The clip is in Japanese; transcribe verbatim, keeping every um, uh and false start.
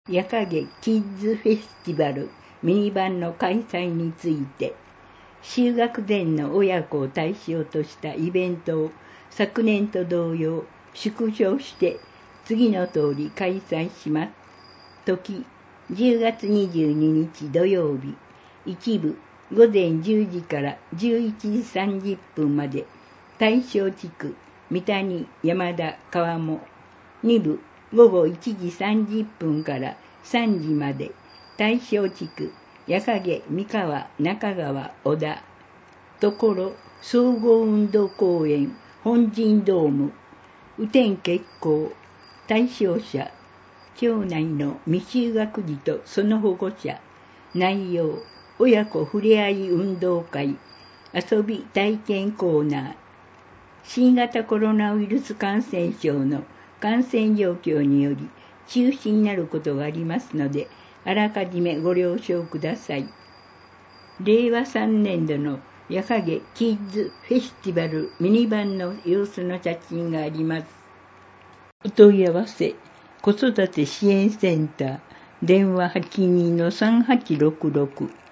夜影キッズフェスティバルミニバンの開催について、就学前の親子を対象としたイベントを昨年と同様縮小して次の通り開催します。時、じゅうがつにじゅうににち土曜日、一部ごぜんじゅうじからじゅういちじさんじゅっぷんまで大正地区三谷山田川面、二部ごごいちじさんじゅっぷんからさんじまで大正地区夜影三河中川小田、ところ総合運動公園本陣ドーム、雨天決行、対象者町内の未就学児とその保護者、内容親子ふれあい運動会、遊び体験コーナー、新型コロナウイルス感染症の感染状況により中止になることがありますので、あらかじめご了承ください。れいわさんねんどの夜影キッズフェスティバルミニバンの様子の写真があります。お問い合わせ、子育て支援センター、電話 はちにーのさんはちろくろく